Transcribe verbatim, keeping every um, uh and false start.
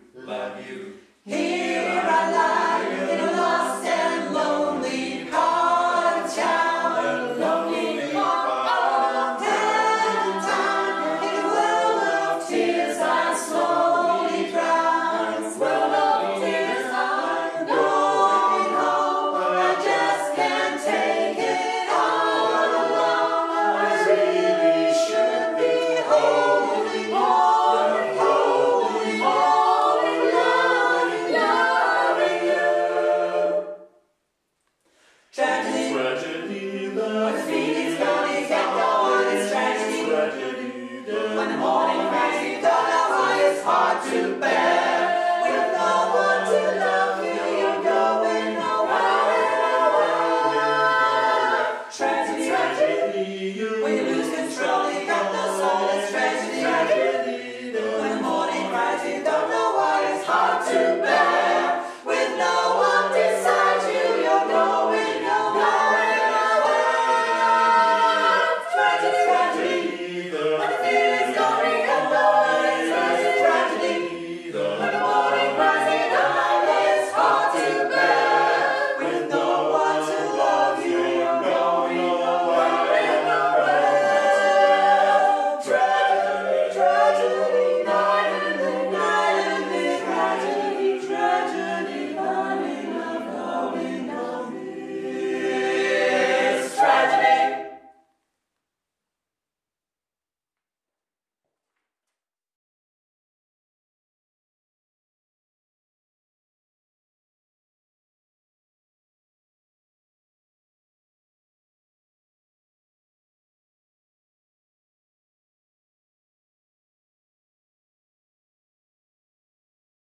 love you. Here I lie in a lost and lonely part of town, a lonely part of town. In a world of tears I slowly drown. World of tears I'm going home. I just can't take it all alone. I really should be holding on, holding on, loving, loving you. Tragedy, Tragedy, when the the feeling's gone, you can't go on, it's tragedy. tragedy, When the morning cries, you don't know why it's hard to bear. With no one to love you, you're going nowhere. Tragedy, tragedy, when you lose control, you got no soul, it's tragedy. tragedy, When the morning cries, you don't know why it's hard to